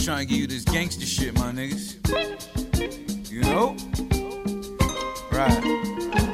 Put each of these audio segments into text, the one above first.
trying to give you this gangster shit, my niggas. You know? Right.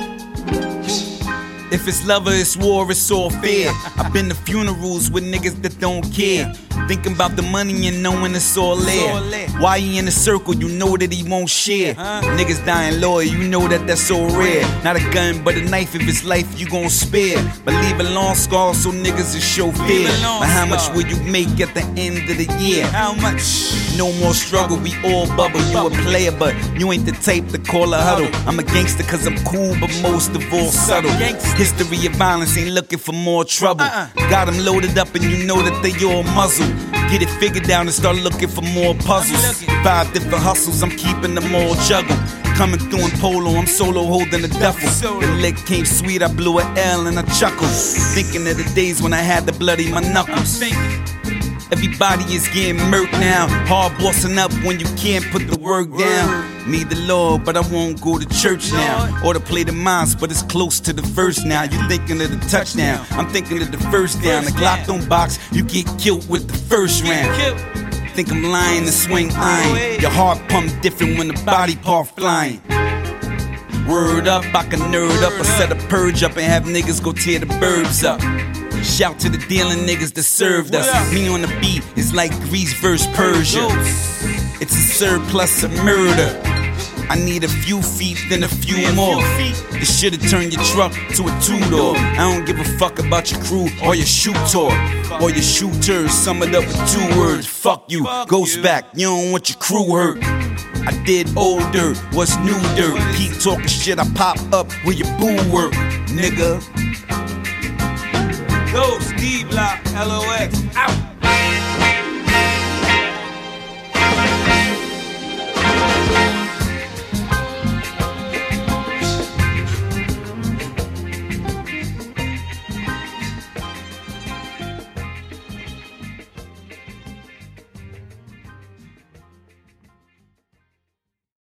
If it's love or it's war, it's all fair. I've been to funerals with niggas that don't care. Thinking about the money and knowing it's all there. Why he in a circle, you know that he won't share. Niggas dying loyal, you know that that's so rare. Not a gun, but a knife, if it's life, you gon' spare. But leave a long scar so niggas will show fear. But how much will you make at the end of the year? How much? No more struggle, we all bubble. You a player, but you ain't the type to call a huddle. I'm a gangster cause I'm cool, but most of all subtle. History of violence ain't looking for more trouble. Got them loaded up and you know that they all muzzle. Get it figured out and start looking for more puzzles. 5 different hustles, I'm keeping them all juggled. Coming through in polo, I'm solo holding a duffel. The lick came sweet, I blew an L and I chuckled. Thinking of the days when I had to bloody my knuckles. Everybody is getting murked now. Hard bossing up when you can't put the work down. Need the Lord, but I won't go to church now. Or to play the mosque, but it's close to the verse now. You thinking of the touchdown, I'm thinking of the first down. The Glock don't box, you get killed with the first round. Think I'm lying to swing iron. Your heart pump different when the body part flying. Word up, I can nerd up. I set a purge up and have niggas go tear the burbs up. Shout to the dealing niggas that served us. Me on the beat is like Greece versus Persia. It's a surplus of murder. I need a few feet, then a few more. This should've turned your truck to a two-door. I don't give a fuck about your crew or your shooter or your shooters. Sum it up with 2 words. Fuck you. Ghost back. You don't want your crew hurt. I did old dirt. What's new dirt? Keep talking shit. I pop up where your boo work, nigga. Ghost, D-Block, LOX, out.